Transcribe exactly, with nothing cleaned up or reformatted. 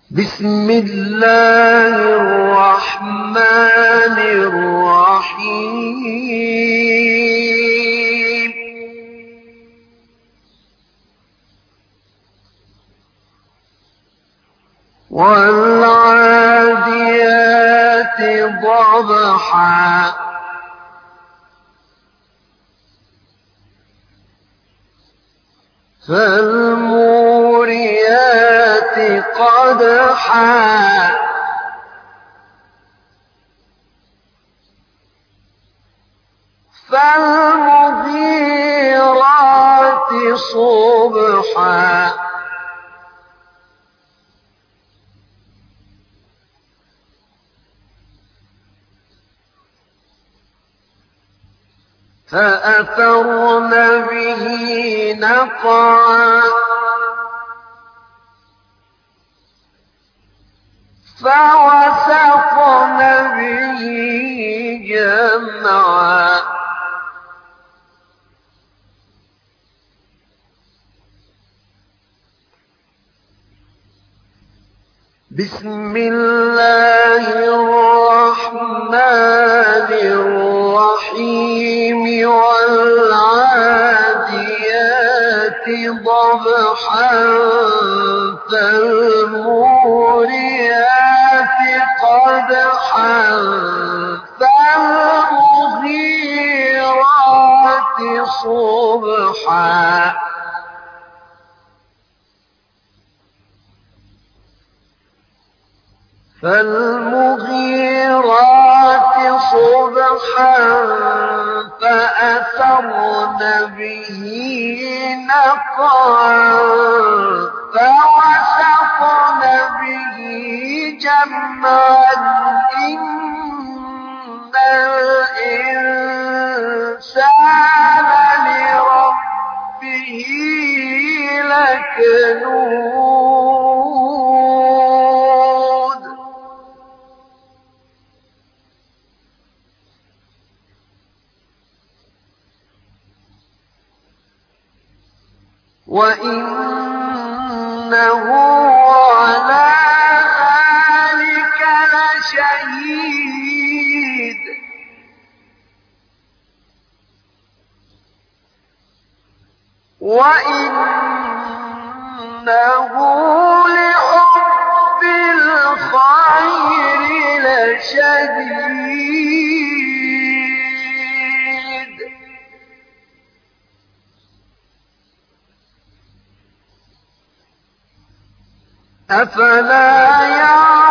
بسم الله الرحمن الرحيم والعاديات ضبحا فالموريات قدحا فالمغيرات صبحا فأثرن به نقعا فوسطن به جمعا بسم الله الرحمن الرحيم والعاديات ضبحا فالموريات قدحا فالمغيرات صبحا فالمغيرات صبحا فأثرن به نقعا فوسطن به جمعا إن الإنسان لربه لكنود وإنه على ذلك لشهيد وإنه لحب الخير لشديد أفلا يعلم